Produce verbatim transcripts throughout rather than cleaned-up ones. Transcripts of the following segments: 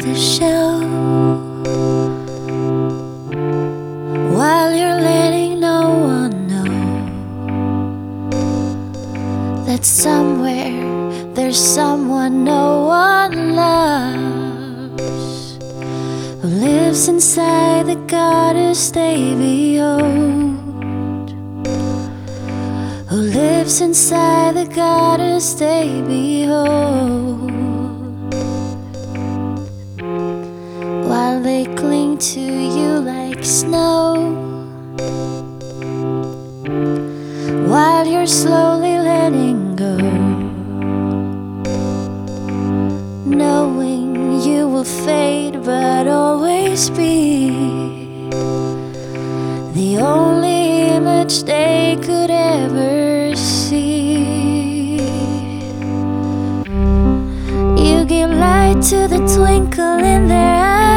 the show, while you're letting no one know that somewhere there's someone no one loves, who lives inside the goddess they behold, who lives inside the goddess they behold. While they cling to you like snow, while you're slowly letting go, knowing you will fade but always be the only image they could ever see. You give light to the twinkle in their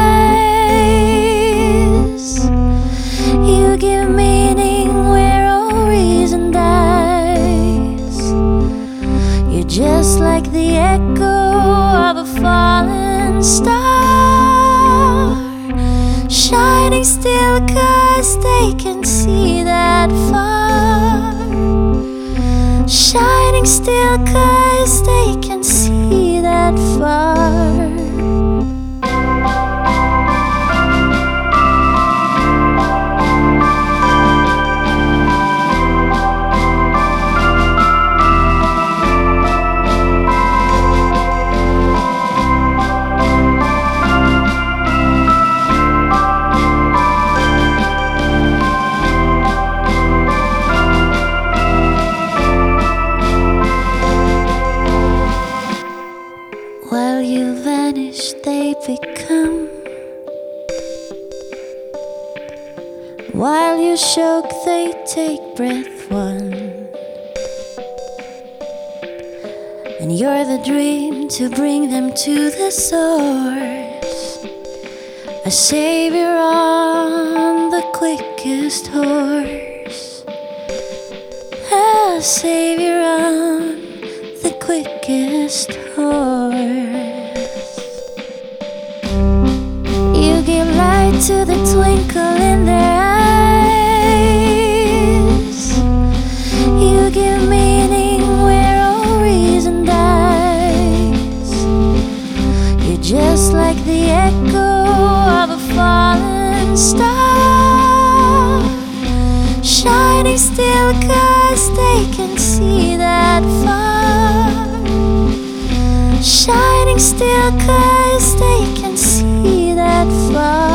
eyes, you give meaning where all reason dies. You're just like the echo of a fallen star, shining still 'cause they can see that far, shining still 'cause they can see that far. While you vanish, they become. While you choke, they take breath one. And you're the dream to bring them to the source, a savior on the quickest horse, a savior on the quickest horse. You give light to the twinkle in their eyes, you give meaning where all reason dies. You're just like the echo of a fallen star, shining still 'cause they can see that far, shining still 'cause they can see that far.